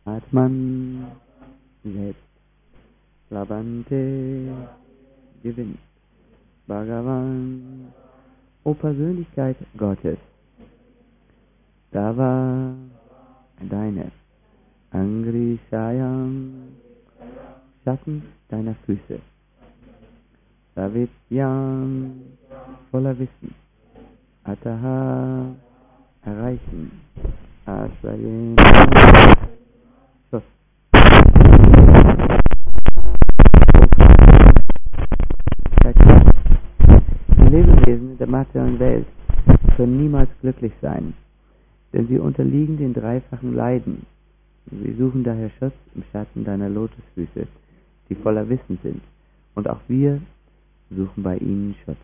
Atman selbst, Labante gewinnt, Bhagavan, O Persönlichkeit Gottes, Dava, deine, Angri Sayam, Schatten deiner Füße, Savityam, voller Wissen, Ataha, erreichen, Asayena, Schutz. Die Lebewesen der materiellen Welt können niemals glücklich sein, denn sie unterliegen den dreifachen Leiden. Sie suchen daher Schutz im Schatten deiner Lotusfüße, die voller Wissen sind, und auch wir suchen bei ihnen Schutz.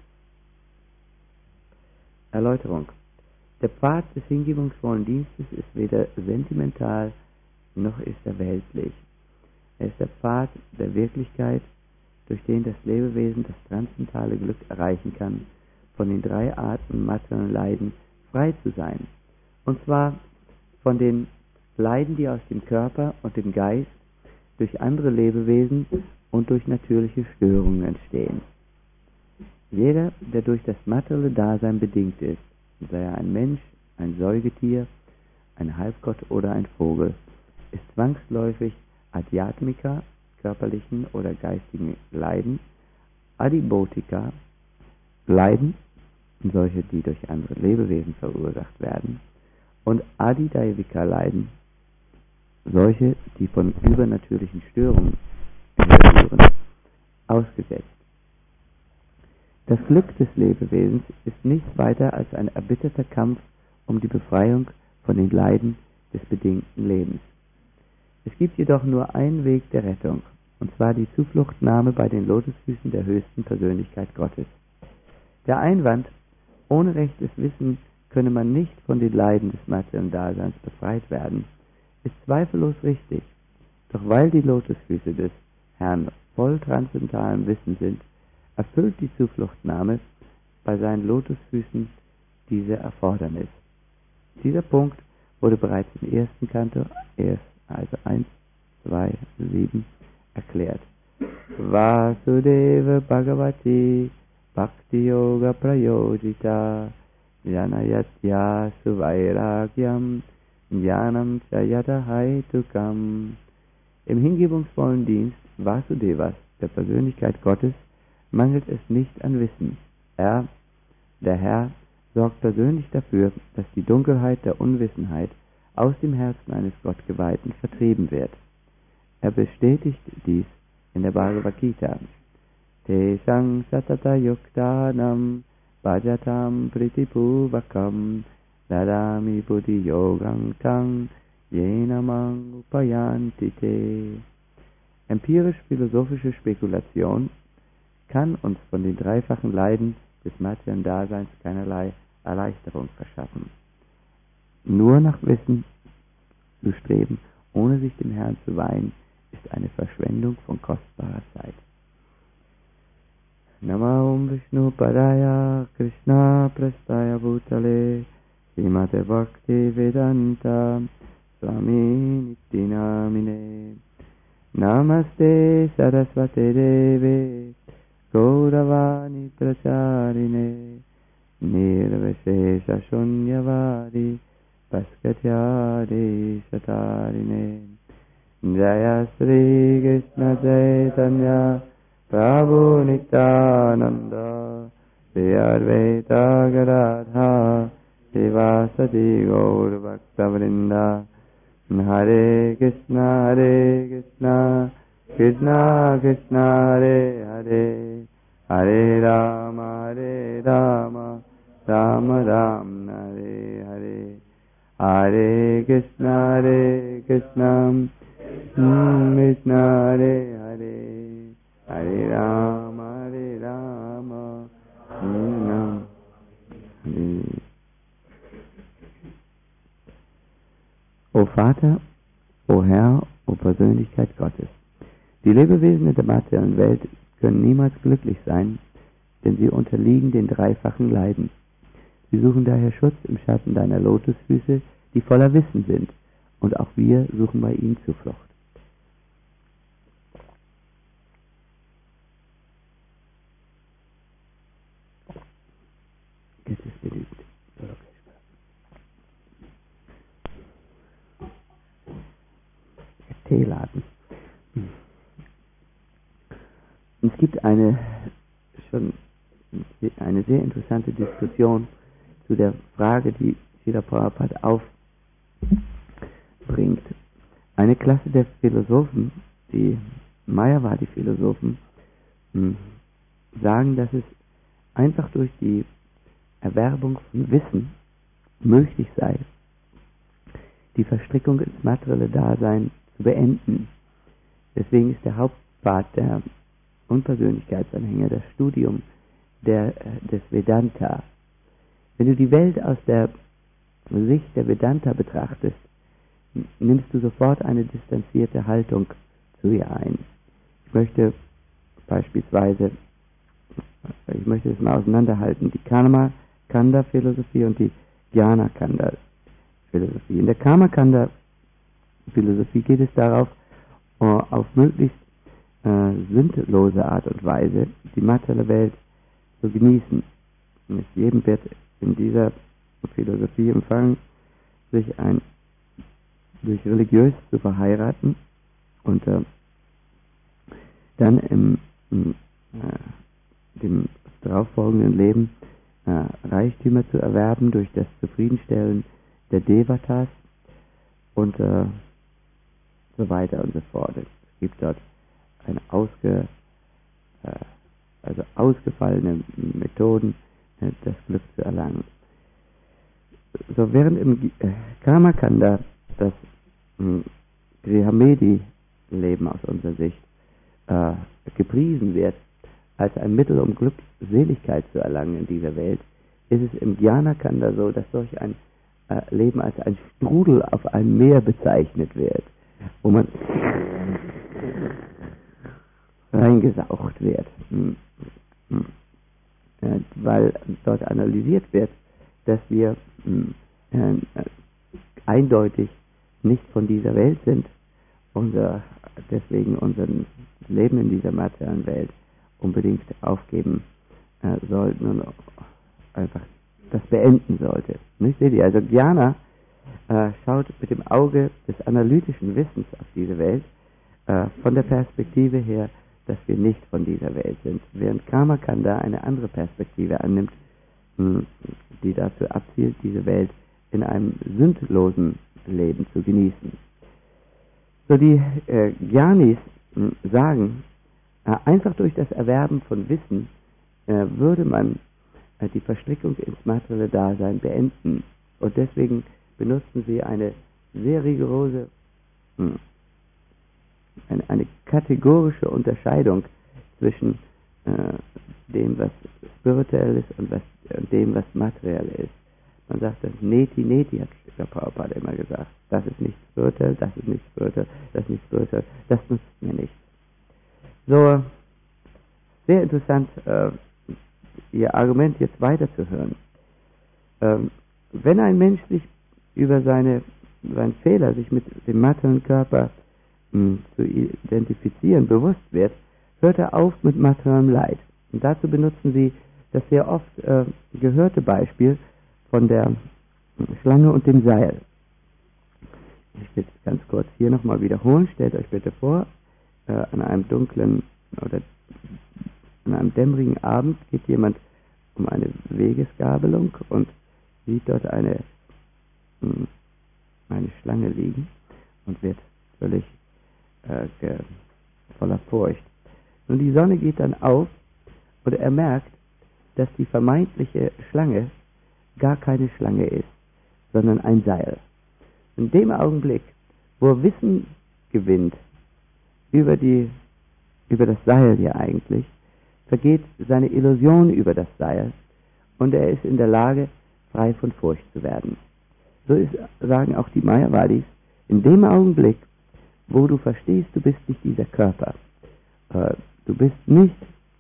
Erläuterung. Der Pfad des hingebungsvollen Dienstes ist weder sentimental, noch ist er weltlich. Er ist der Pfad der Wirklichkeit, durch den das Lebewesen das transzendentale Glück erreichen kann, von den drei Arten materiellen Leiden frei zu sein. Und zwar von den Leiden, die aus dem Körper und dem Geist durch andere Lebewesen und durch natürliche Störungen entstehen. Jeder, der durch das materielle Dasein bedingt ist, sei er ein Mensch, ein Säugetier, ein Halbgott oder ein Vogel, ist zwangsläufig Adhyatmika, körperlichen oder geistigen Leiden, Adibhotika, Leiden, solche, die durch andere Lebewesen verursacht werden, und Adidaivika Leiden, solche, die von übernatürlichen Störungen herrühren, ausgesetzt. Das Glück des Lebewesens ist nichts weiter als ein erbitterter Kampf um die Befreiung von den Leiden des bedingten Lebens. Es gibt jedoch nur einen Weg der Rettung, und zwar die Zufluchtnahme bei den Lotusfüßen der höchsten Persönlichkeit Gottes. Der Einwand, ohne rechtes Wissen könne man nicht von den Leiden des materiellen Daseins befreit werden, ist zweifellos richtig. Doch weil die Lotusfüße des Herrn voll transzendentalem Wissen sind, erfüllt die Zufluchtnahme bei seinen Lotusfüßen diese Erfordernis. Dieser Punkt wurde bereits im ersten Kanto, also 1, 2, 7, erklärt. Vasudeva Bhagavati Bhakti Yoga Prayojita Janayatya Suvairagyam Jnanam Chayata Haitukam. Im hingebungsvollen Dienst Vasudevas, der Persönlichkeit Gottes, mangelt es nicht an Wissen. Er, der Herr, sorgt persönlich dafür, dass die Dunkelheit der Unwissenheit aus dem Herzen eines Gottgeweihten vertrieben wird. Er bestätigt dies in der Bhagavad Gita. Tesang satata yuktanam bhajatam pritipuvakam dadami buddhi yogam tang yenamang upayantite. Empirisch-philosophische Spekulation kann uns von den dreifachen Leiden des materiellen Daseins keinerlei Erleichterung verschaffen. Nur nach Wissen zu streben, ohne sich dem Herrn zu weihen, ist eine Verschwendung von kostbarer Zeit. Namah Vishnu Padaya Krishna Prastaya Bhutale Srimate Bhakti Vedanta Swami Nityanamine Namaste Saraswate Deve Gauravani Pracharine Nirvashesha Shunyavadi Paskatyade Satarine Jaya Sri Krishna Chaitanya Prabhu Nityananda Sri Advaita Gadadha Sivasati Gaur Bhakta Vrinda Hare Krishna Krishna Krishna Hare Hare Hare Rama Rama Rama Hare Hare Hare Krishna Krishna Hare Hare Hare Rama Rama Hare. O Vater, O Herr, O Persönlichkeit Gottes, die Lebewesen in der materiellen Welt können niemals glücklich sein, denn sie unterliegen den dreifachen Leiden. Sie suchen daher Schutz im Schatten deiner Lotusfüße, die voller Wissen sind, und auch wir suchen bei ihm Zuflucht. Es ist beliebt. Teeladen. Es gibt eine sehr interessante Diskussion zu der Frage, die Srila Prabhupada aufbringt. Eine Klasse der Philosophen, die Mayavadi-Philosophen, sagen, dass es einfach durch die Erwerbung von Wissen möglich sei, die Verstrickung ins materielle Dasein zu beenden. Deswegen ist der Hauptpfad der Unpersönlichkeitsanhänger das Studium des Vedanta. Wenn du die Welt aus der Sicht der Vedanta betrachtest, nimmst du sofort eine distanzierte Haltung zu ihr ein. Ich möchte es mal auseinanderhalten, die Karma-Kanda-Philosophie und die Jnana-Kanda-Philosophie. In der Karma-Kanda-Philosophie geht es darauf, auf möglichst sündlose Art und Weise die materielle Welt zu genießen. Nicht jedem wird in dieser Philosophie empfangen, sich durch religiös zu verheiraten und dann dem darauffolgenden Leben Reichtümer zu erwerben durch das Zufriedenstellen der Devatas und so weiter und so fort. Es gibt dort ausgefallene Methoden, das Glück zu erlangen. So während im Karmakanda das Grihamedi-Leben aus unserer Sicht gepriesen wird als ein Mittel, um Glückseligkeit zu erlangen in dieser Welt, ist es im Jnana-Kanda so, dass solch ein Leben als ein Strudel auf einem Meer bezeichnet wird, wo man reingesaugt wird, weil dort analysiert wird, dass wir eindeutig nicht von dieser Welt sind und deswegen unser Leben in dieser materiellen Welt unbedingt aufgeben sollten und einfach das beenden sollte. Nicht, seht ihr? Also Jnana schaut mit dem Auge des analytischen Wissens auf diese Welt von der Perspektive her, dass wir nicht von dieser Welt sind, während Karmakanda eine andere Perspektive annimmt, die dazu abzielt, diese Welt in einem sündlosen Leben zu genießen. So die Jnanis sagen, einfach durch das Erwerben von Wissen würde man die Verstrickung ins materielle Dasein beenden. Und deswegen benutzen sie eine sehr rigorose, eine kategorische Unterscheidung zwischen dem, was spirituell ist und dem, was materiell ist. Man sagt das Neti, hat der Prabhupada immer gesagt. Das ist nicht spirituell, das ist nicht spirituell, das ist nicht spirituell, das nutzt mir nichts. So, sehr interessant, Ihr Argument jetzt weiterzuhören. Wenn ein Mensch sich über seinen Fehler, sich mit dem materiellen Körper zu identifizieren, bewusst wird, hört er auf mit materiellem Leid. Und dazu benutzen Sie das sehr oft gehörte Beispiel von der Schlange und dem Seil. Ich will es ganz kurz hier nochmal wiederholen. Stellt euch bitte vor, an einem dunklen oder an einem dämmerigen Abend geht jemand um eine Wegesgabelung und sieht dort eine Schlange liegen und wird völlig voller Furcht. Nun, die Sonne geht dann auf und er merkt, dass die vermeintliche Schlange gar keine Schlange ist, sondern ein Seil. In dem Augenblick, wo er Wissen gewinnt über das Seil hier eigentlich, vergeht seine Illusion über das Seil und er ist in der Lage, frei von Furcht zu werden. So sagen auch die Mayavadis, in dem Augenblick, wo du verstehst, du bist nicht dieser Körper, du bist nicht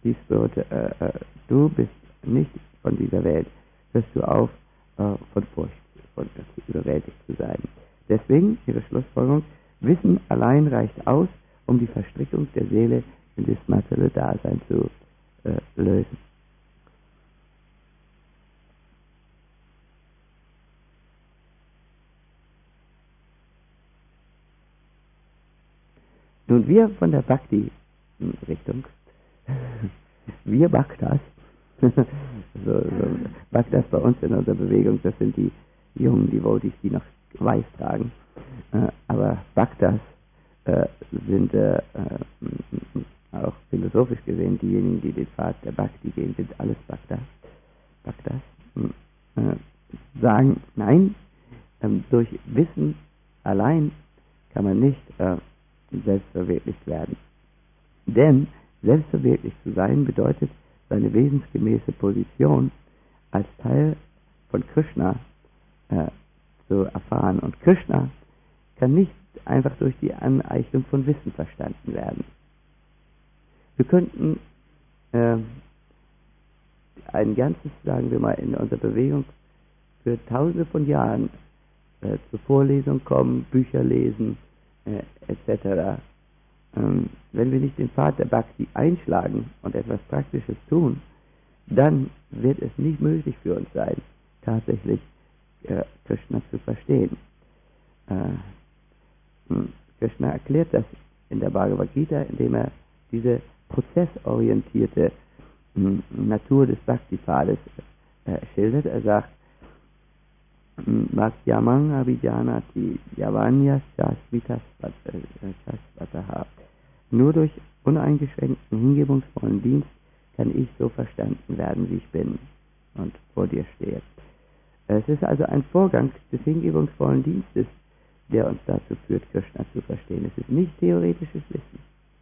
du bist nicht von dieser Welt, hörst du auf, von Furcht überwältigt zu sein. Deswegen ihre Schlussfolgerung: Wissen allein reicht aus, um die Verstrickung der Seele in das materielle Dasein zu lösen. Nun, wir von der Bhakti-Richtung, wir Bhaktas, so Bhaktas bei uns in unserer Bewegung, das sind die jungen Devotees, die noch weiß tragen, aber Bhaktas sind auch philosophisch gesehen diejenigen, die den Pfad der Bhakti gehen, sind alles Bhaktas sagen, nein, durch Wissen allein kann man nicht selbstverwirklicht werden. Denn selbstverwirklicht zu sein bedeutet, seine wesensgemäße Position als Teil von Krishna zu erfahren. Und Krishna kann nicht einfach durch die Aneignung von Wissen verstanden werden. Wir könnten ein ganzes, sagen wir mal, in unserer Bewegung für tausende von Jahren zur Vorlesung kommen, Bücher lesen, etc. Wenn wir nicht den Pfad der Bhakti einschlagen und etwas Praktisches tun, dann wird es nicht möglich für uns sein, tatsächlich Krishna zu verstehen. Krishna erklärt das in der Bhagavad Gita, indem er diese prozessorientierte Natur des Bhakti-Pfades schildert. Er sagt, Bhaktyamang abhijanati yavanya shasvataha. Nur durch uneingeschränkten, hingebungsvollen Dienst kann ich so verstanden werden, wie ich bin und vor dir stehe. Es ist also ein Vorgang des hingebungsvollen Dienstes, der uns dazu führt, Krishna zu verstehen. Es ist nicht theoretisches Wissen.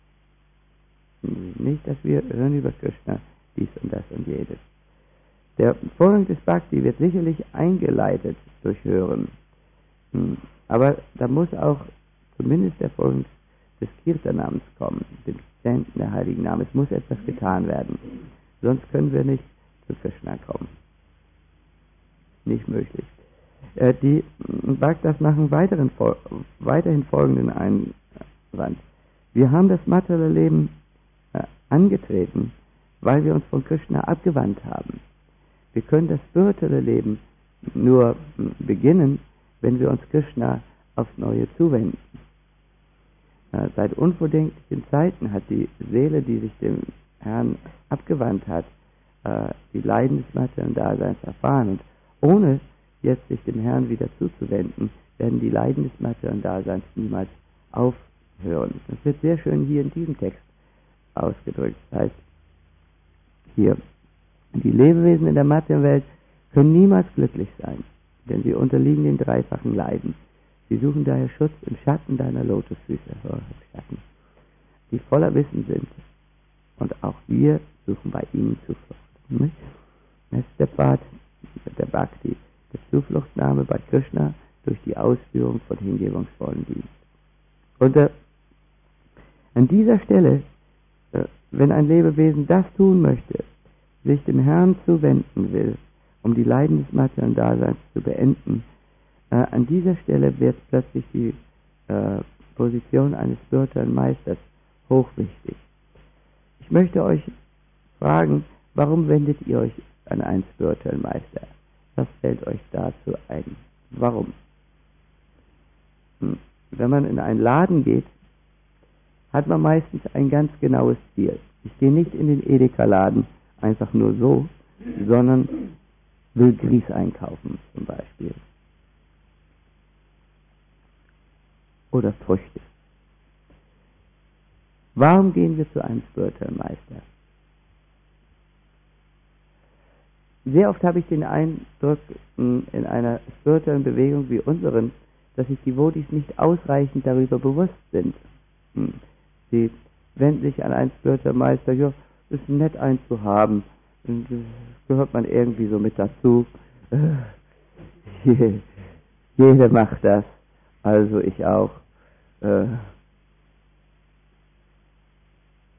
Nicht, dass wir hören über Krishna dies und das und jedes. Der Vorgang des Bhakti wird sicherlich eingeleitet durch Hören. Aber da muss auch zumindest der Vorgang des Kirtanamens kommen, dem Chanten der heiligen Namen. Es muss etwas getan werden. Sonst können wir nicht zu Krishna kommen. Nicht möglich. Die Bhaktas machen weiterhin folgenden Einwand. Wir haben das materielle Leben angetreten, weil wir uns von Krishna abgewandt haben. Wir können das spirituelle Leben nur beginnen, wenn wir uns Krishna aufs Neue zuwenden. Seit unvordenklichen Zeiten hat die Seele, die sich dem Herrn abgewandt hat, die Leiden des materiellen Daseins erfahren. Und ohne jetzt sich dem Herrn wieder zuzuwenden, werden die Leiden des materiellen Daseins niemals aufhören. Das wird sehr schön hier in diesem Text ausgedrückt. Das heißt, hier, die Lebewesen in der Materienwelt können niemals glücklich sein, denn sie unterliegen den dreifachen Leiden. Sie suchen daher Schutz im Schatten deiner Lotusfüße, die voller Wissen sind. Und auch wir suchen bei ihnen Zuflucht. Das ist der Pfad der Bhakti, der Zufluchtnahme bei Krishna durch die Ausführung von hingebungsvollen Dienst. Und an dieser Stelle, wenn ein Lebewesen das tun möchte, sich dem Herrn zuwenden will, um die Leiden des materiellen Daseins zu beenden, an dieser Stelle wird plötzlich die Position eines spirituellen Meisters hochwichtig. Ich möchte euch fragen, warum wendet ihr euch an einen spirituellen Meister? Was fällt euch dazu ein? Warum? Wenn man in einen Laden geht, hat man meistens ein ganz genaues Ziel. Ich gehe nicht in den Edeka-Laden einfach nur so, sondern will Grieß einkaufen zum Beispiel. Oder Früchte. Warum gehen wir zu einem spirituellen Meister? Sehr oft habe ich den Eindruck, in einer spirituellen Bewegung wie unseren, dass sich die Devotees nicht ausreichend darüber bewusst sind. Sie wenden sich an einen spirituellen Meister, ja, ist nett, einen zu haben. Und das gehört man irgendwie so mit dazu. Jeder macht das, also ich auch. Was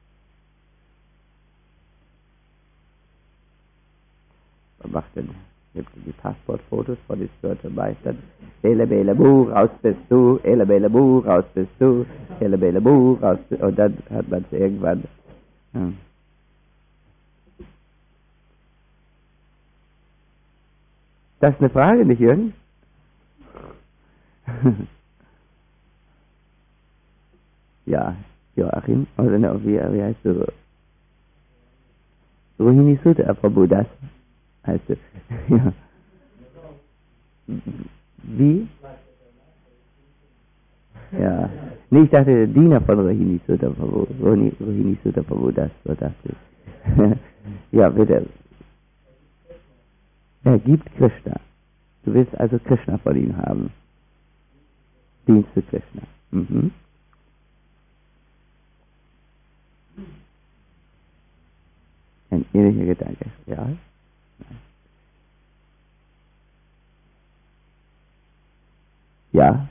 macht denn gibt die Passportfotos von den spirituellen Meistern. Ele Bele Bu, raus bist du, Ele Bele Bu, raus bist du, Ele Bele Bu, raus bist du. Und dann hat man es irgendwann. Ja. Das ist eine Frage, nicht Jürgen? Ja, Joachim, oder ne, wie heißt du? Rohini Sutta Prabhu, das heißt du. Ja. Wie? Ja. Nee, ich dachte, der Diener von Rohini Sutta Prabhu. Rohini Sutta Prabhu, das, so dachte ich. Ja, bitte. Er gibt Krishna. Du willst also Krishna von ihm haben. Dienst für Krishna. Mhm. Ein ähnlicher Gedanke. Ja? Ja?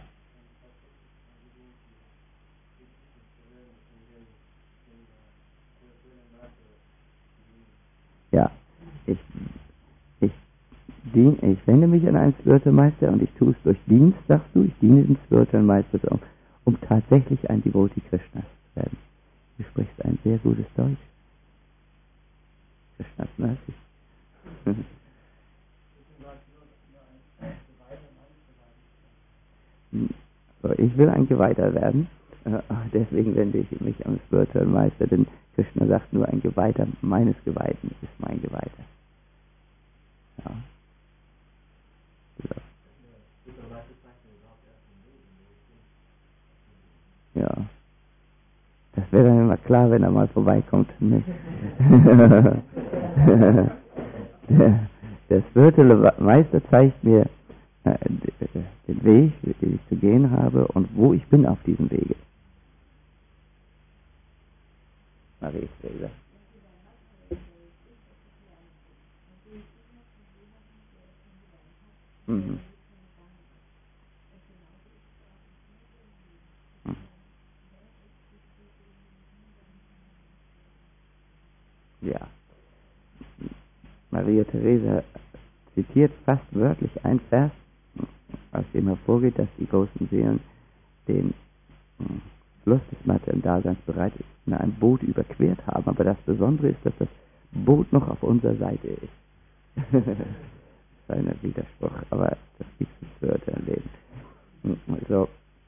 Ja. Ich wende mich an einen Spiritual Meister und ich tue es durch Dienst, sagst du. Ich diene dem Spiritual Meister, um tatsächlich ein Devotee Krishnas zu werden. Du sprichst ein sehr gutes Deutsch. Krishnas Mercy. So, ich will ein Geweihter werden. Deswegen wende ich mich am Spiritual Meister, denn Krishna sagt nur, ein Geweihter meines Geweihten ist mein Geweihter. Ja. Ja. Das wäre dann immer klar, wenn er mal vorbeikommt. Ne? der Spiritual Meister zeigt mir den Weg, den ich zu gehen habe und wo ich bin auf diesem Wege. Marie Streser. Mhm. Ja. Maria Theresa zitiert fast wörtlich ein Vers, aus dem hervorgeht, dass die großen Seelen den Fluss des materiellen Daseins bereits in einem Boot überquert haben. Aber das Besondere ist, dass das Boot noch auf unserer Seite ist. Das ist ein Widerspruch, aber das gibt es für ein Leben. Also,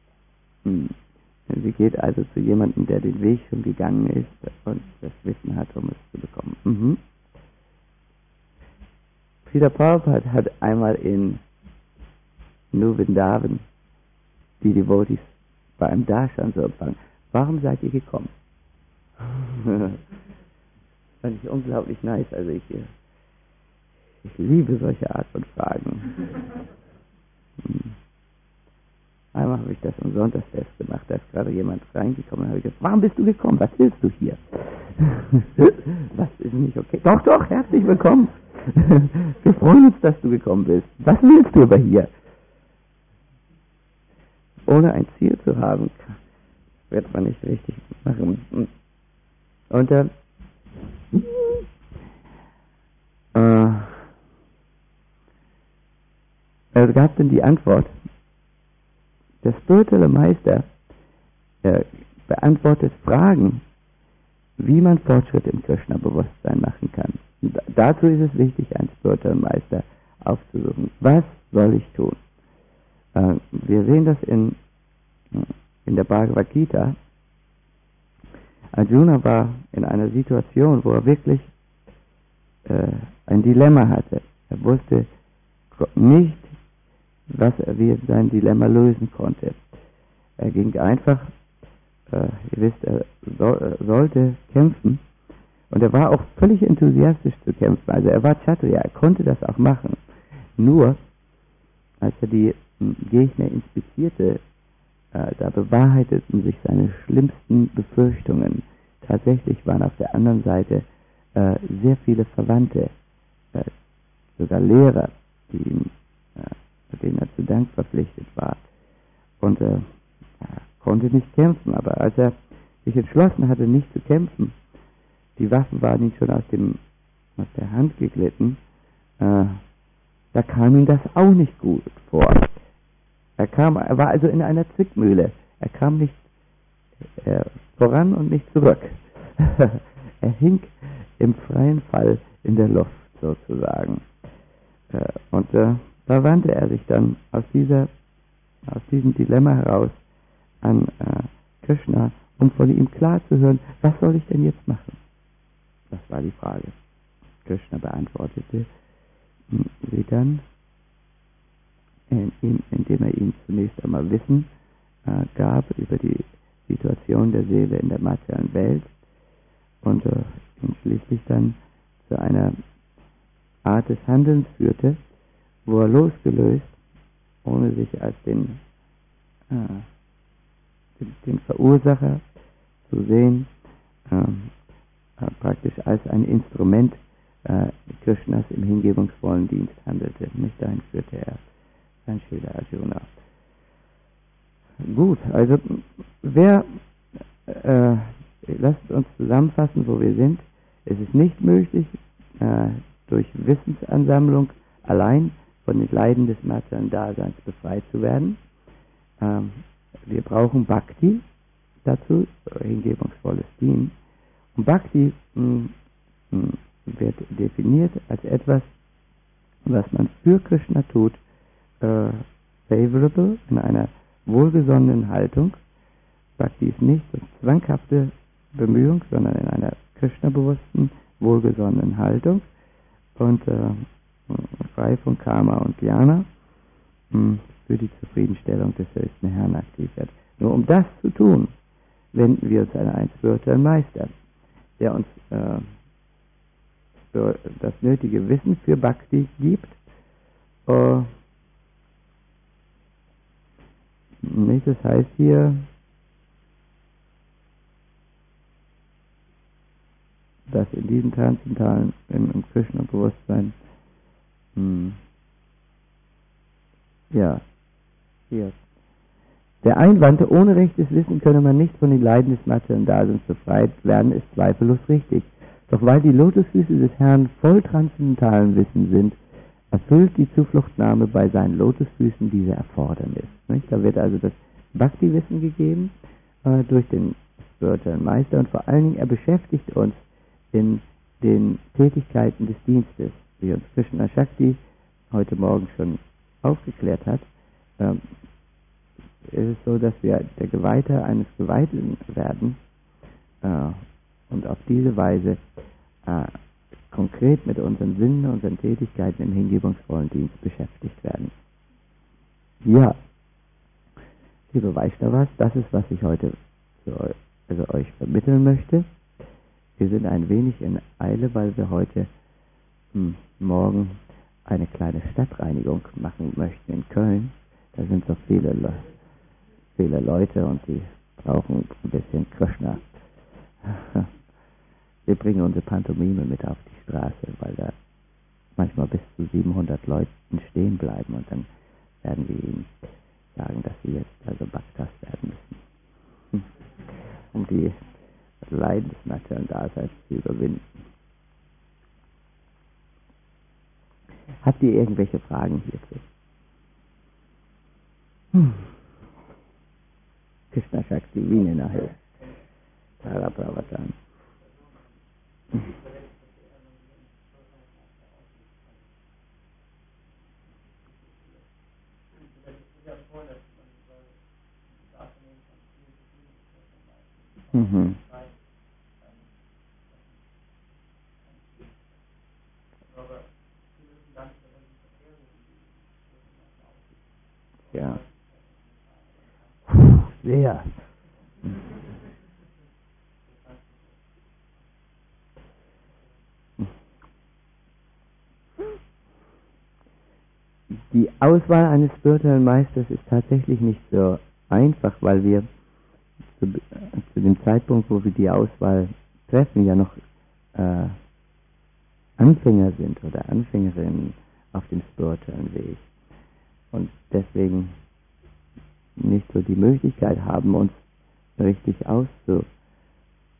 sie geht also zu jemandem, der den Weg schon gegangen ist und das Wissen hat, um es zu bekommen. Mhm. Srila Prabhupada hat einmal in New Vrindavan die Devotees bei einem Darshan so empfangen. Warum seid ihr gekommen? Fand ich unglaublich nice. Also ich liebe solche Art von Fragen. Einmal habe ich das am Sonntagsfest gemacht. Da ist gerade jemand reingekommen und habe gesagt, warum bist du gekommen? Was willst du hier? Was ist nicht okay? Doch, herzlich willkommen. Wir freuen uns, dass du gekommen bist. Was willst du aber hier? Ohne ein Ziel zu haben, wird man nicht richtig machen. Und es gab dann die Antwort, der spirituelle Meister beantwortet Fragen, wie man Fortschritt im Krishna-Bewusstsein machen kann. Dazu ist es wichtig, einen spirituellen Meister aufzusuchen. Was soll ich tun? Wir sehen das in der Bhagavad Gita. Arjuna war in einer Situation, wo er wirklich ein Dilemma hatte. Er wusste nicht, wie er sein Dilemma lösen konnte. Er ging einfach, ihr wisst, er sollte kämpfen und er war auch völlig enthusiastisch zu kämpfen. Also er war Kshatriya, er konnte das auch machen. Nur, als er die Gegner inspizierte, da bewahrheiteten sich seine schlimmsten Befürchtungen. Tatsächlich waren auf der anderen Seite sehr viele Verwandte, sogar Lehrer, denen er zu Dank verpflichtet war. Und er konnte nicht kämpfen, aber als er sich entschlossen hatte, nicht zu kämpfen, die Waffen waren ihm schon aus der Hand geglitten, da kam ihm das auch nicht gut vor. Er war also in einer Zwickmühle. Er kam nicht voran und nicht zurück. Er hing im freien Fall in der Luft sozusagen. Und da wandte er sich dann aus diesem Dilemma heraus an Krishna, um von ihm klar zu hören, was soll ich denn jetzt machen? Das war die Frage. Krishna beantwortete sie dann, indem er ihm zunächst einmal Wissen gab über die Situation der Seele in der materiellen Welt und ihn schließlich dann zu einer Art des Handelns führte, wo er losgelöst, ohne sich als den Verursacher zu sehen, praktisch als ein Instrument Krishnas im hingebungsvollen Dienst handelte. Nicht dahin führte er sein Srila Arjuna. Gut, also lasst uns zusammenfassen, wo wir sind. Es ist nicht möglich, durch Wissensansammlung allein von den Leiden des materiellen Daseins befreit zu werden. Wir brauchen Bhakti dazu, hingebungsvolles Dienen. Und Bhakti wird definiert als etwas, was man für Krishna tut, favorable, in einer wohlgesonnenen Haltung. Bhakti ist nicht eine zwanghafte Bemühung, sondern in einer Krishna-bewussten, wohlgesonnenen Haltung und frei von Karma und Jnana für die Zufriedenstellung des höchsten Herrn aktiv wird. Nur um das zu tun, wenden wir uns an einen spirituellen Meister, der uns das nötige Wissen für Bhakti gibt. Das heißt hier, dass in diesem transzendentalen, im Krishna-Bewusstsein, hier. Der Einwand, ohne rechtes Wissen könne man nicht von den Leiden des materiellen Daseins befreit werden, ist zweifellos richtig. Doch weil die Lotusfüße des Herrn voll transzendentalen Wissen sind, erfüllt die Zufluchtnahme bei seinen Lotusfüßen diese Erfordernis. Nicht? Da wird also das Bhakti-Wissen gegeben durch den spirituellen Meister und vor allen Dingen er beschäftigt uns in den Tätigkeiten des Dienstes, wie uns Krishna Shakti heute Morgen schon aufgeklärt hat. Ist es so, dass wir der Geweihte eines Geweihten werden und auf diese Weise konkret mit unseren Sinnen, unseren Tätigkeiten im hingebungsvollen Dienst beschäftigt werden. Ja, liebe Vaishnavas, das ist, was ich heute euch vermitteln möchte. Wir sind ein wenig in Eile, weil wir heute morgen eine kleine Stadtreinigung machen möchten in Köln. Da sind so viele Leute und die brauchen ein bisschen Krishna. Wir bringen unsere Pantomime mit auf die Straße, weil da manchmal bis zu 700 Leute stehen bleiben und dann werden wir ihnen sagen, dass sie jetzt also Bhaktas werden müssen, um die Leiden des materiellen Daseins zu überwinden. Habt ihr irgendwelche Fragen hierzu? Krishna Shakti Vine nachher. Tara Pravatan. Mhm. Ja. Sehr. Die Auswahl eines spirituellen Meisters ist tatsächlich nicht so einfach, weil wir zu dem Zeitpunkt, wo wir die Auswahl treffen, ja noch Anfänger sind oder Anfängerinnen auf dem spirituellen Weg und deswegen nicht so die Möglichkeit haben, uns richtig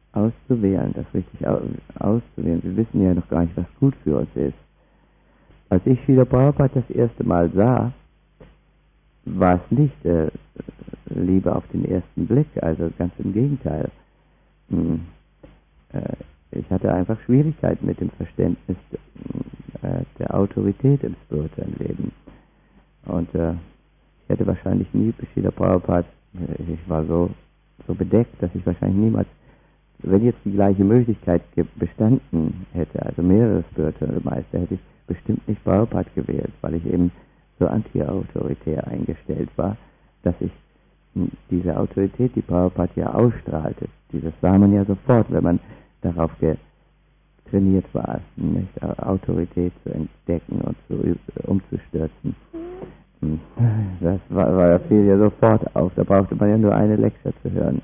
auszuwählen, das richtig auszuwählen. Wir wissen ja noch gar nicht, was gut für uns ist. als ich Srila Prabhupada das erste Mal sah, war es nicht Liebe auf den ersten Blick, also ganz im Gegenteil. Ich hatte einfach Schwierigkeiten mit dem Verständnis der Autorität im spirituellen Leben. Und ich hätte wahrscheinlich nie Srila Prabhupada, ich war so bedeckt, dass ich wahrscheinlich niemals, wenn jetzt die gleiche Möglichkeit bestanden hätte, also mehrere spirituelle Meister, hätte ich bestimmt nicht Prabhupada gewählt, weil ich eben so anti-autoritär eingestellt war, dass ich diese Autorität, die Prabhupada ja ausstrahlte, das sah man ja sofort, wenn man darauf trainiert war, nicht Autorität zu entdecken und umzustürzen. Das war fiel ja sofort auf, da brauchte man ja nur eine Lecture zu hören.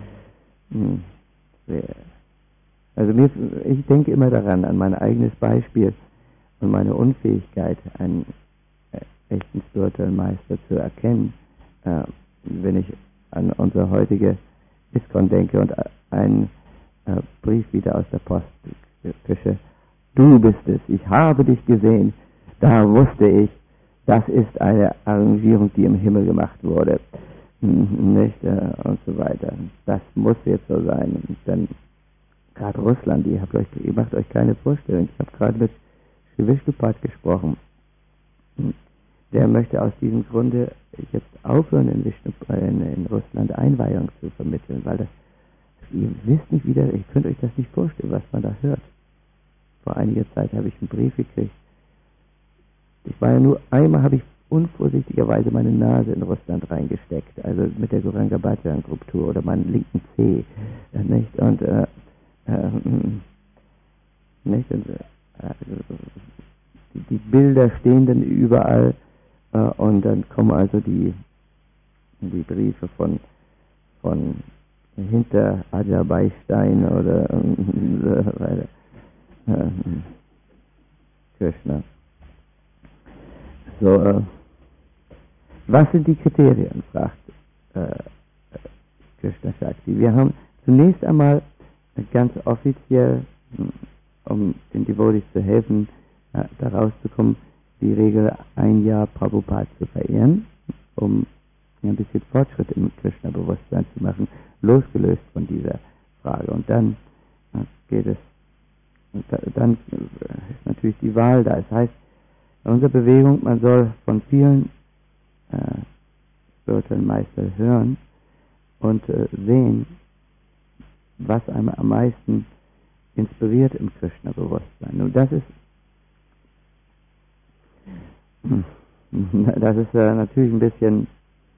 Also ich denke immer daran, an mein eigenes Beispiel und meine Unfähigkeit, einen echten spirituellen Meister zu erkennen, wenn ich an unsere heutige ISKCON denke und einen Brief wieder aus der Post fische. Du bist es, ich habe dich gesehen, da wusste ich, das ist eine Arrangierung, die im Himmel gemacht wurde. Nicht? Und so weiter. Das muss jetzt so sein. Und dann gerade Russland, ihr macht euch keine Vorstellung. Ich habe gerade mit Sri Vishnupad gesprochen. Der möchte aus diesem Grunde jetzt aufhören, in Russland Einweihung zu vermitteln, weil ihr wisst nicht wieder, ihr könnt euch das nicht vorstellen, was man da hört. Vor einiger Zeit habe ich einen Brief gekriegt. Einmal habe ich unvorsichtigerweise meine Nase in Russland reingesteckt, also mit der Gauranga-Bhajan-Gruptur oder meinen linken Zeh, nicht? Und, nicht? Und die Bilder stehen dann überall, und dann kommen also die Briefe von hinter Ajabai-Stein oder Krishna. So, was sind die Kriterien, fragt Krishna Shakti. Wir haben zunächst einmal ganz offiziell, um den Devotees zu helfen, da rauszukommen, die Regel, ein Jahr Prabhupada zu verehren, um ein bisschen Fortschritt im Krishna-Bewusstsein zu machen, losgelöst von dieser Frage. Und dann dann ist natürlich die Wahl da. Das heißt, in unserer Bewegung, man soll von vielen spirituellen Meistern hören und sehen, was einem am meisten inspiriert im Krishna-Bewusstsein. Und das ist natürlich ein bisschen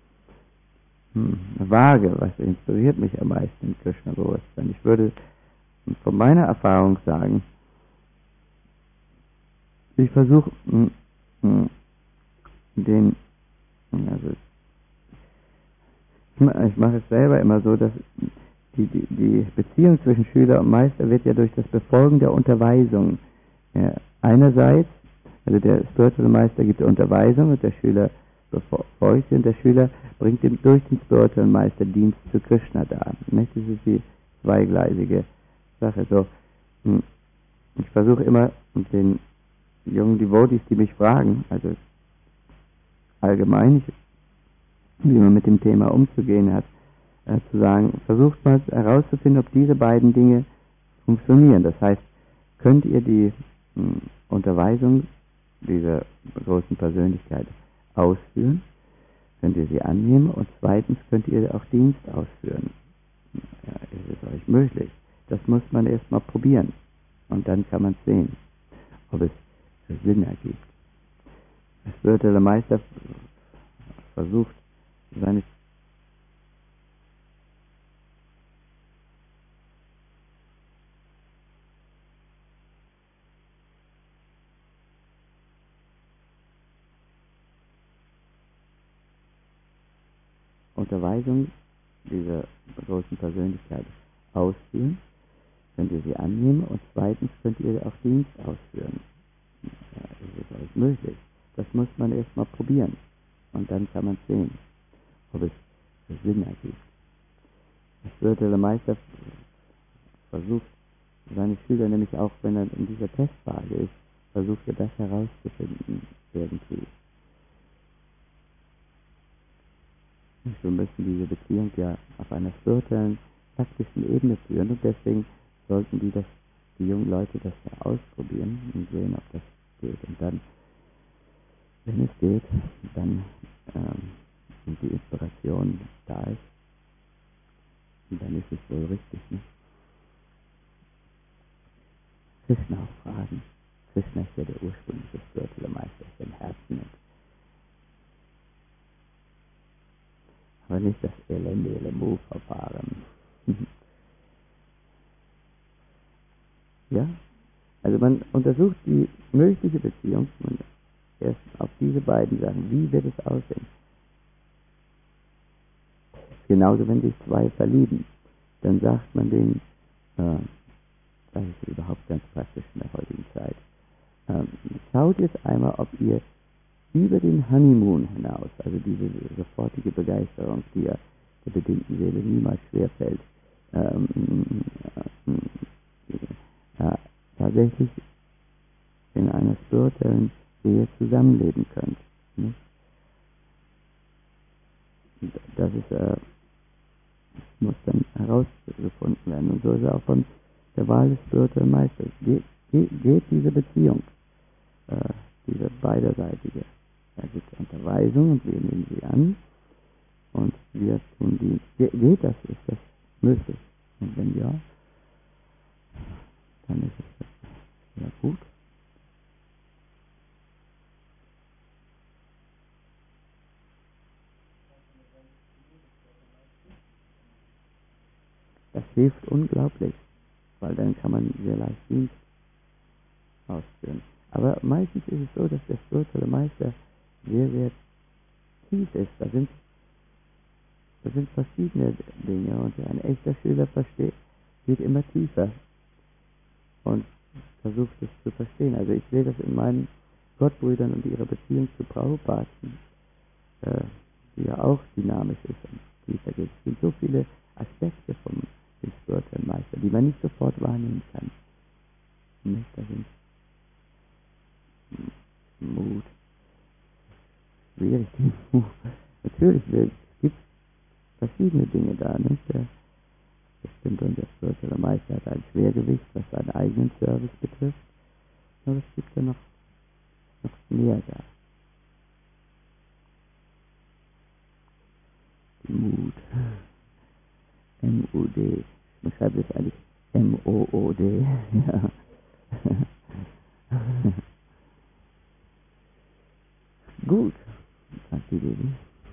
vage, was inspiriert mich am meisten im Krishna-Bewusstsein. Ich würde von meiner Erfahrung sagen, ich versuche ich mache es selber immer so, dass die Beziehung zwischen Schüler und Meister wird ja durch das Befolgen der Unterweisung einerseits, also der spirituelle Meister gibt Unterweisung und der Schüler befolgt sie und der Schüler bringt ihm durch den spirituellen Meister Dienst zu Krishna dar. Nicht? Das ist die zweigleisige Sache. So, ich versuche immer den jungen Devotees, die mich fragen, also allgemein, wie man mit dem Thema umzugehen hat, zu sagen, versucht mal herauszufinden, ob diese beiden Dinge funktionieren. Das heißt, könnt ihr die Unterweisung dieser großen Persönlichkeit ausführen, könnt ihr sie annehmen und zweitens könnt ihr auch Dienst ausführen. Ja, ist es euch möglich? Das muss man erstmal probieren und dann kann man sehen, ob es Sinn ergibt. Der spirituelle Meister versucht, seine Unterweisung dieser großen Persönlichkeit ausführen, könnt ihr sie annehmen und zweitens könnt ihr auch Dienst ausführen. Ja, ist es euch möglich? Das muss man erstmal probieren und dann kann man sehen, ob es Sinn ergibt. Der spirituelle Meister versucht seine Schüler nämlich auch, wenn er in dieser Testphase ist, versucht er das herauszufinden, irgendwie. Und so müssen diese Beziehung ja auf einer spirituellen, praktischen Ebene führen und deswegen sollten die jungen Leute das ja ausprobieren und sehen, ob das geht. Und dann, wenn es geht, dann und die Inspiration da ist, und dann ist es wohl richtig, ne? Krishna auch fragen. Krishna ist ja der ursprüngliche spirituelle Meister, ist im Herzen. Aber nicht das Elende-Verfahren. Ja? Also man untersucht die mögliche Beziehung erst auf diese beiden Sachen. Wie wird es aussehen? Genauso, wenn sich zwei verlieben, dann sagt man denen, das ist überhaupt ganz praktisch in der heutigen Zeit, schaut jetzt einmal, ob ihr über den Honeymoon hinaus, also diese sofortige Begeisterung, die ja der bedingten Seele niemals schwerfällt, tatsächlich in einer spirituellen Ehe zusammenleben könnt. Nicht? Das ist, muss dann herausgefunden werden. Und so ist es auch von der Wahl des spirituellen Meisters. Geht diese Beziehung, diese beiderseitige, da gibt es Unterweisung und wir nehmen sie an und wir tun die. Geht das? Ist das möglich? Und wenn ja, dann ist es sehr gut. Das hilft unglaublich, weil dann kann man sehr leicht Dienst ausführen. Aber meistens ist es so, dass der spirituelle Meister sehr, sehr tief ist. Da sind verschiedene Dinge und ein echter Schüler geht immer tiefer und versucht es zu verstehen. Also ich sehe das in meinen Gottbrüdern und ihrer Beziehung zu Prabhupada, die ja auch dynamisch ist und tiefer geht. Es gibt so viele Aspekte vom spirituellen Meister, die man nicht sofort wahrnehmen kann. Nicht, da sind Mut. Schwierig. Natürlich, es gibt verschiedene Dinge da, nicht? Bestimmt, und der spirituelle Meister hat ein Schwergewicht, was seinen eigenen Service betrifft. Aber es gibt ja noch mehr da. Mut. M-U-D. Man schreibt es eigentlich M-O-O-D. Ja. Gut, sagt die Devi.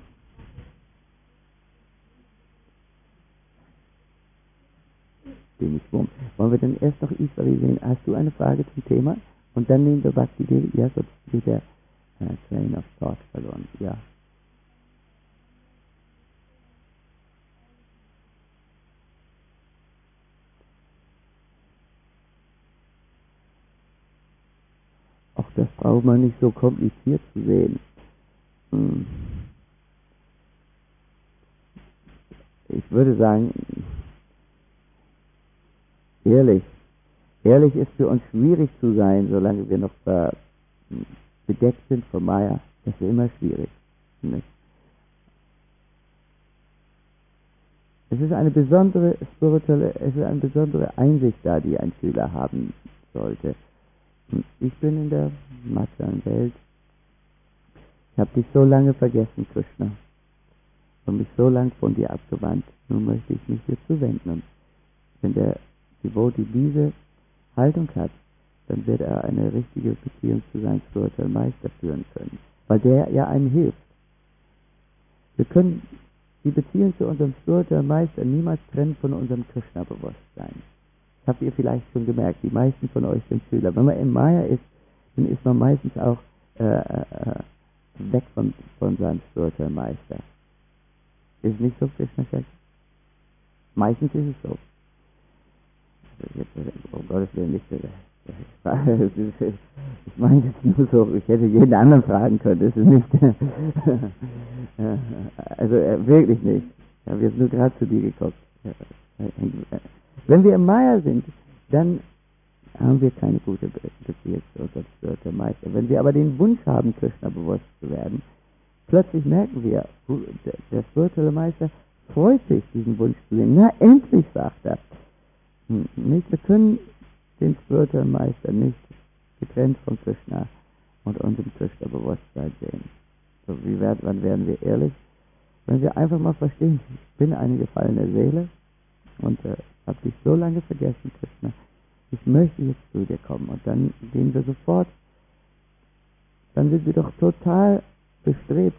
Den ich wurm. Wollen wir dann erst noch Ishvari sehen? Hast du eine Frage zum Thema? Und dann nehmen wir Bhakti Devi. Ja, sonst geht der Train of Thought verloren. Ja. Auch das braucht man nicht so kompliziert zu sehen. Ich würde sagen, ehrlich ist für uns schwierig zu sein, solange wir noch bedeckt sind von Maya. Das ist immer schwierig. Nicht? Es ist eine besondere Einsicht da, die ein Schüler haben sollte. Ich bin in der materiellen Welt. Ich habe dich so lange vergessen, Krishna, und mich so lange von dir abgewandt. Nun möchte ich mich dir zuwenden. Und wenn der Devotee diese Haltung hat, dann wird er eine richtige Beziehung zu seinem spirituellen Meister führen können, weil der ja einem hilft. Wir können die Beziehung zu unserem spirituellen Meister niemals trennen von unserem Krishna-Bewusstsein. Das habt ihr vielleicht schon gemerkt, die meisten von euch sind Schüler. Wenn man in Maya ist, dann ist man meistens auch weg von seinem spirituellen Meister. Ist es nicht so, Krishna sagt? Meistens ist es so. Um Gottes Willen nicht. Ich meine jetzt nur so, ich hätte jeden anderen fragen können. Das ist nicht. Also wirklich nicht. Ja, wir sind nur gerade zu dir geguckt. Wenn wir im Maya sind, dann haben wir keine gute Beziehung zu unserem spirituellen Meister. Wenn wir aber den Wunsch haben, Krishna bewusst zu werden, plötzlich merken wir, der spirituelle Meister freut sich, diesen Wunsch zu sehen. Na, endlich, sagt er. Nicht, wir können den spirituellen Meister nicht getrennt von Krishna und unserem Krishna-Bewusstsein sehen. So, wann werden wir ehrlich? Wenn wir einfach mal verstehen, ich bin eine gefallene Seele und habe dich so lange vergessen, Krishna, ich möchte jetzt zu dir kommen. Und dann gehen wir sofort, dann sind wir doch total bestrebt,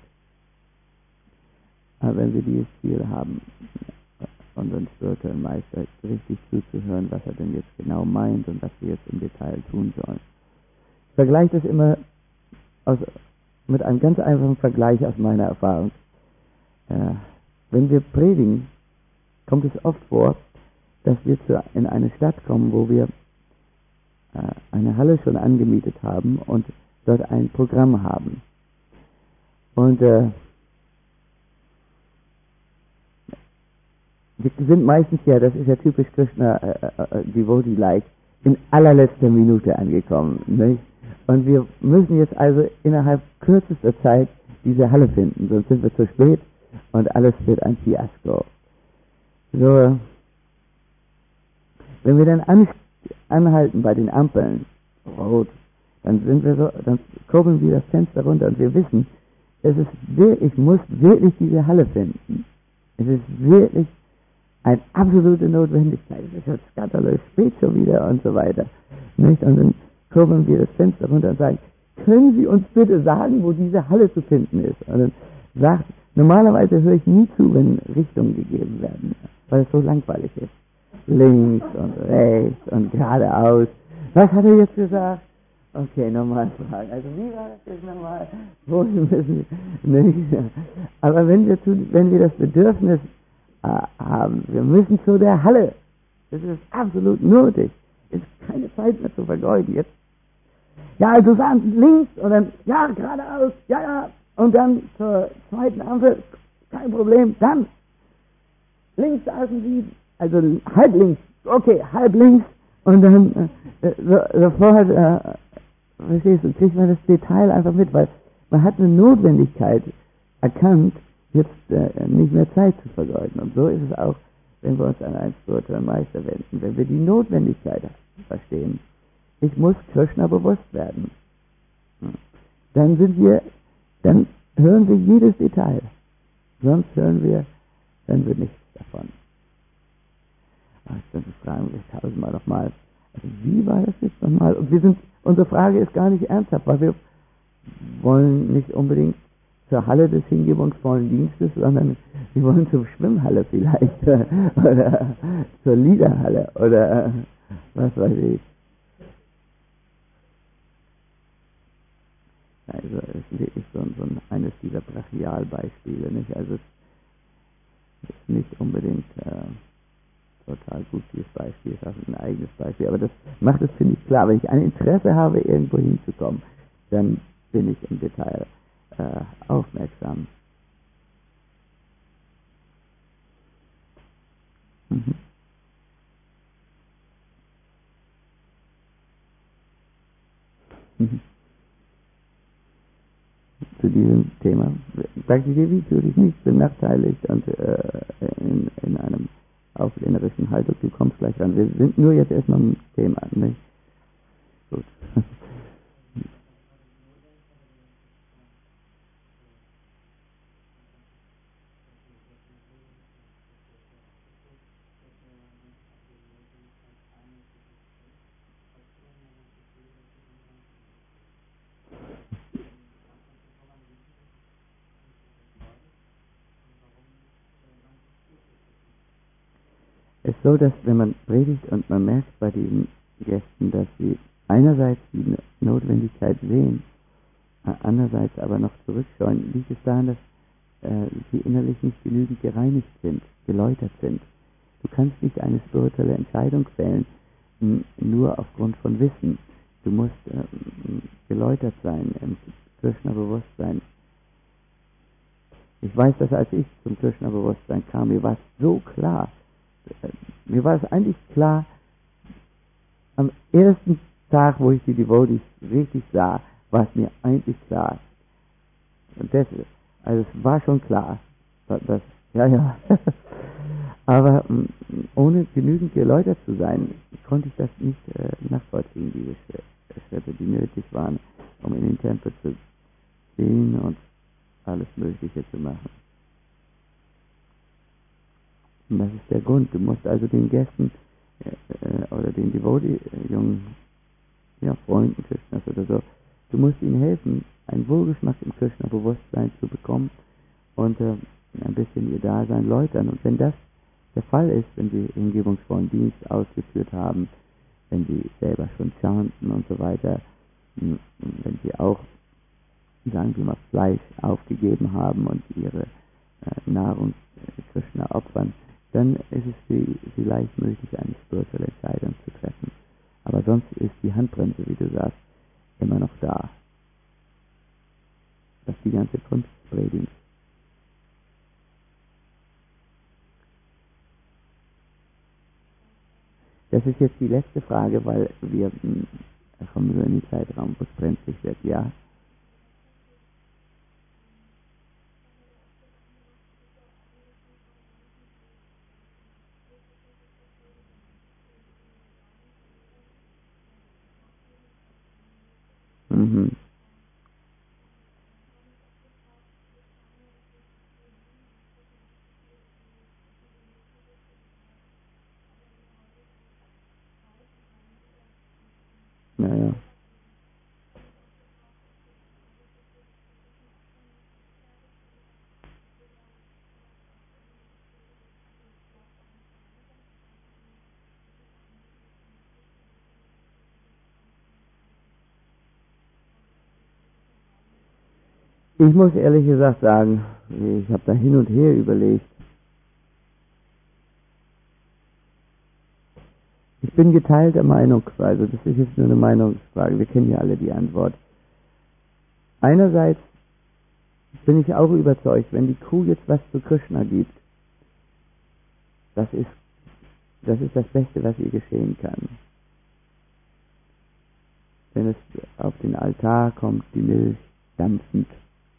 wenn wir dieses Ziel haben, unseren spirituellen Meister richtig zuzuhören, was er denn jetzt genau meint und was wir jetzt im Detail tun sollen. Ich vergleiche das immer mit einem ganz einfachen Vergleich aus meiner Erfahrung. Wenn wir predigen, kommt es oft vor, dass wir in eine Stadt kommen, wo wir eine Halle schon angemietet haben und dort ein Programm haben. Und wir sind meistens, ja, das ist ja typisch Krishna Devotee-like, in allerletzter Minute angekommen. Nicht? Und wir müssen jetzt also innerhalb kürzester Zeit diese Halle finden, sonst sind wir zu spät und alles wird ein Fiasko. So, wenn wir dann anhalten bei den Ampeln, rot, dann kurbeln wir das Fenster runter und wir wissen, ich muss wirklich diese Halle finden. Es ist wirklich eine absolute Notwendigkeit. Es ist jetzt skandalös spät schon wieder und so weiter. Nicht? Und dann kurbeln wir das Fenster runter und sagen, können Sie uns bitte sagen, wo diese Halle zu finden ist? Und dann normalerweise höre ich nie zu, wenn Richtungen gegeben werden, weil es so langweilig ist. Links und rechts und geradeaus. Was hat er jetzt gesagt? Okay, nochmal fragen. Also wie war das jetzt nochmal? Wohin müssen wir? Nicht? Aber wenn wir das Bedürfnis haben, wir müssen zu der Halle. Das ist absolut nötig. Es ist keine Zeit mehr zu vergeuden. Jetzt. Ja, also sagen links und dann, ja, geradeaus, ja, und dann zur zweiten Ampel, kein Problem, dann links saßen Sie, also halb links, okay, halb links und dann sofort, verstehst du, kriegt man das Detail einfach mit, weil man hat eine Notwendigkeit erkannt, jetzt nicht mehr Zeit zu vergeuden. Und so ist es auch, wenn wir uns an einen spirituellen Meister wenden, wenn wir die Notwendigkeit verstehen. Ich muss Krishna bewusst werden. Dann hören wir jedes Detail. Sonst hören wir nichts davon. Dann fragen wir 1000-mal nochmal, also wie war das jetzt nochmal? Und unsere Frage ist gar nicht ernsthaft, weil wir wollen nicht unbedingt zur Halle des hingebungsvollen Dienstes, sondern wir wollen zur Schwimmhalle vielleicht oder zur Liederhalle oder was weiß ich. Also es ist wirklich so eines dieser Brachialbeispiele, nicht? Also es ist nicht unbedingt total gut, dieses Beispiel ist auch ein eigenes Beispiel, aber das macht es, finde ich, klar. Wenn ich ein Interesse habe, irgendwo hinzukommen, dann bin ich im Detail aufmerksam. Mhm. Mhm. Zu diesem Thema. Praktiziere fühle dich nicht benachteiligt und in einem auflehnerischen Haltung, du kommst gleich ran. Wir sind nur jetzt erstmal im Thema, nicht? Gut. Es ist so, dass wenn man predigt und man merkt bei diesen Gästen, dass sie einerseits die Notwendigkeit sehen, andererseits aber noch zurückscheuen, liegt es daran, dass sie innerlich nicht genügend gereinigt sind, geläutert sind. Du kannst nicht eine spirituelle Entscheidung fällen, nur aufgrund von Wissen. Du musst geläutert sein, im Krishna-Bewusstsein. Ich weiß, dass als ich zum Krishna-Bewusstsein kam, mir war es so klar, mir war es eigentlich klar, am ersten Tag, wo ich die Devotees richtig sah, war es mir eigentlich klar. Und das, also es war schon klar, dass, ja. Aber ohne genügend geläutert zu sein, konnte ich das nicht nachvollziehen, diese Schritte, die nötig waren, um in den Tempel zu gehen und alles Mögliche zu machen. Und das ist der Grund. Du musst also den Gästen oder den Devotee, jungen Freunden Krishnas oder so, du musst ihnen helfen, einen Wohlgeschmack im Krishna-Bewusstsein zu bekommen und ein bisschen ihr Dasein läutern. Und wenn das der Fall ist, wenn sie hingebungsvollen Dienst ausgeführt haben, wenn sie selber schon chanten und so weiter, wenn sie auch, sagen wir mal, Fleisch aufgegeben haben und ihre Nahrung Krishna opfern, dann ist es für leicht möglich, eine spirituelle Entscheidung zu treffen. Aber sonst ist die Handbremse, wie du sagst, immer noch da. Das ist die ganze Kunst des Redings. Das ist jetzt die letzte Frage, weil wir kommen so in den Zeitraum, wo es brenzlig wird, ja. Mhm. Ja. Ich muss ehrlich gesagt sagen, ich habe da hin und her überlegt. Ich bin geteilter Meinung, also das ist jetzt nur eine Meinungsfrage, wir kennen ja alle die Antwort. Einerseits bin ich auch überzeugt, wenn die Kuh jetzt was zu Krishna gibt, das ist das Beste, was ihr geschehen kann. Wenn es auf den Altar kommt, die Milch dampfend,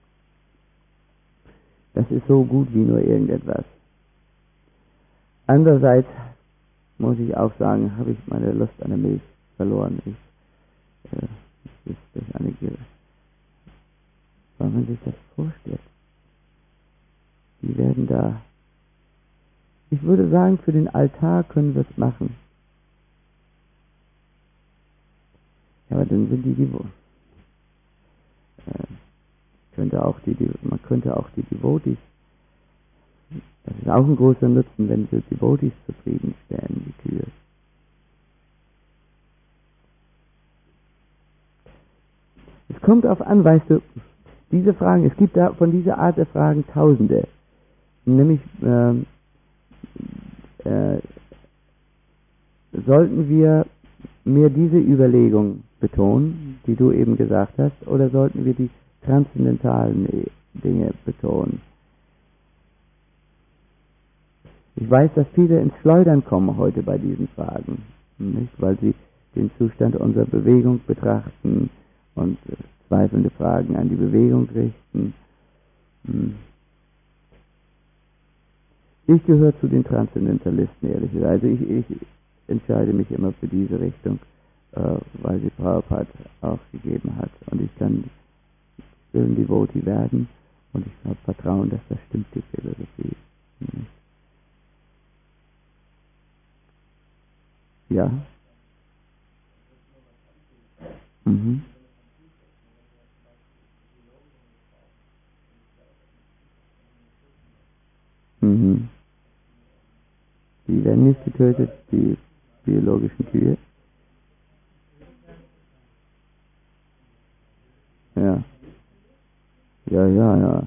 das ist so gut wie nur irgendetwas. Andererseits muss ich auch sagen, habe ich meine Lust an der Milch verloren. Das ist durch eine wenn man sich das vorstellt. Die werden da, ich würde sagen, für den Altar können wir es machen. Ja, aber dann sind man könnte auch die Devotees, das ist auch ein großer Nutzen, wenn sie Devotees zufriedenstellen, die Kühe. Es kommt darauf an, weißt du, diese Fragen, es gibt da von dieser Art der Fragen Tausende. Nämlich, sollten wir mehr diese Überlegung betonen, die du eben gesagt hast, oder sollten wir die transzendentalen Dinge betonen? Ich weiß, dass viele ins Schleudern kommen heute bei diesen Fragen, nicht? Weil sie den Zustand unserer Bewegung betrachten und zweifelnde Fragen an die Bewegung richten. Ich gehöre zu den Transzendentalisten, ehrlich gesagt. Also ich entscheide mich immer für diese Richtung, weil sie Prabhupada auch gegeben hat. Und ich will ein Devotee werden und ich habe Vertrauen, dass das stimmt, die Philosophie. Ja. Mhm. Mhm. Die werden nicht getötet, die biologischen Kühe. Ja. Ja.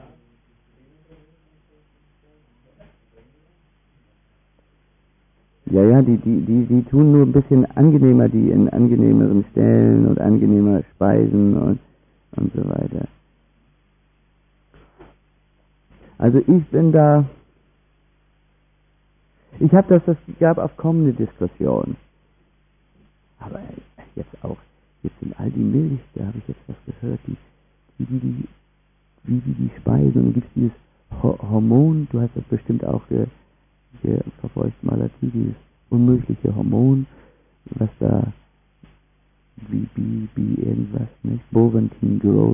Ja, die tun nur ein bisschen angenehmer, die in angenehmeren Stellen und angenehmer speisen und so weiter. Also ich bin da, ich habe das gab auf kommende Diskussion. Aber jetzt auch, jetzt sind all die Milch, da habe ich jetzt was gehört, wie die speisen, und gibt es dieses Hormon, du hast das bestimmt auch verfolgt, Malati, dieses unmögliche Hormon, was da, wie irgendwas, nicht? Boventin Growth.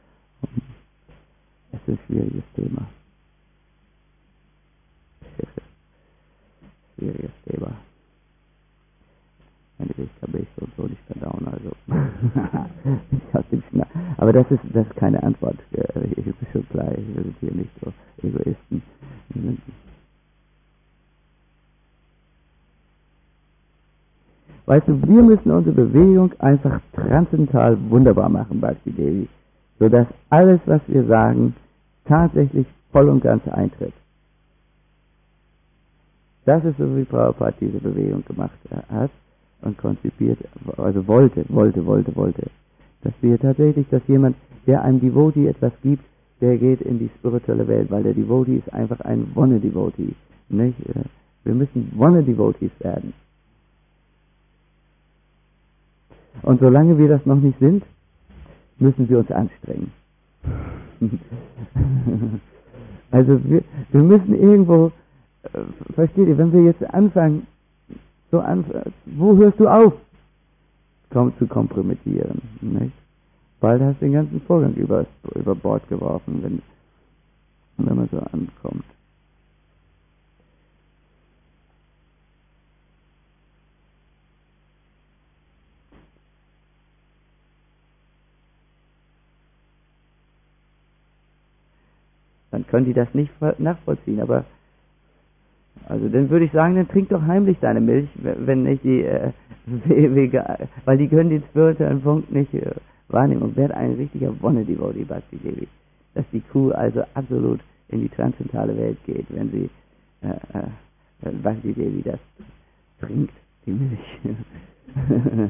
Das ist ein schwieriges Thema. Schwieriges Thema. Ich kann mich so nicht verdauen, also. Aber das ist keine Antwort. Ich ist schon klar, wir sind hier nicht so Egoisten. Weißt du, wir müssen unsere Bewegung einfach transzendental wunderbar machen, Bhakti Devi, sodass alles, was wir sagen, tatsächlich voll und ganz eintritt. Das ist so, wie Prabhupada diese Bewegung gemacht hat und konzipiert, also wollte. Dass wir tatsächlich, dass jemand, der einem Devotee etwas gibt, der geht in die spirituelle Welt, weil der Devotee ist einfach ein Wonne-Devotee. Nicht? Wir müssen Wonne-Devotees werden. Und solange wir das noch nicht sind, müssen wir uns anstrengen. Also wir müssen irgendwo, versteht ihr, wenn wir jetzt anfangen, wo hörst du auf? Zu kompromittieren. Nicht? Bald hast du den ganzen Vorgang über Bord geworfen, wenn man so ankommt. Dann können die das nicht nachvollziehen, aber also dann würde ich sagen, dann trink doch heimlich deine Milch, wenn nicht die weil die können den spirituellen Punkt nicht wahrnehmen, und werd ein richtiger Wonne-Devotee, Bhakti Devi, dass die Kuh also absolut in die transzendentale Welt geht, wenn sie Bhakti Devi das trinkt, die Milch.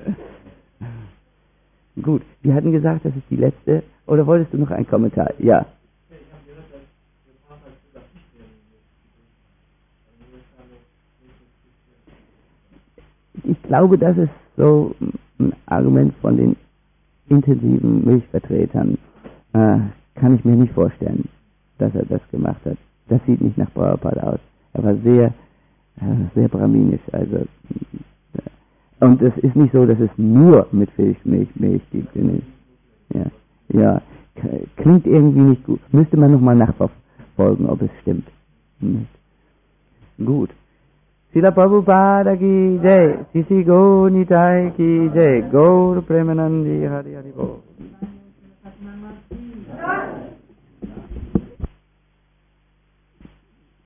Gut, wir hatten gesagt, das ist die letzte, oder wolltest du noch einen Kommentar? Ja. Ich glaube, das ist so ein Argument von den intensiven Milchvertretern. Kann ich mir nicht vorstellen, dass er das gemacht hat. Das sieht nicht nach Prabhupada aus. Er war sehr, sehr brahminisch. Also, und es ist nicht so, dass es nur mit Milch gibt. Ja, klingt irgendwie nicht gut. Müsste man nochmal nachverfolgen, ob es stimmt. Gut. Srila Prabhupada ki jai, Sisi Go Nitai ki jai, Gaur Premanandi Hari Hari Bo.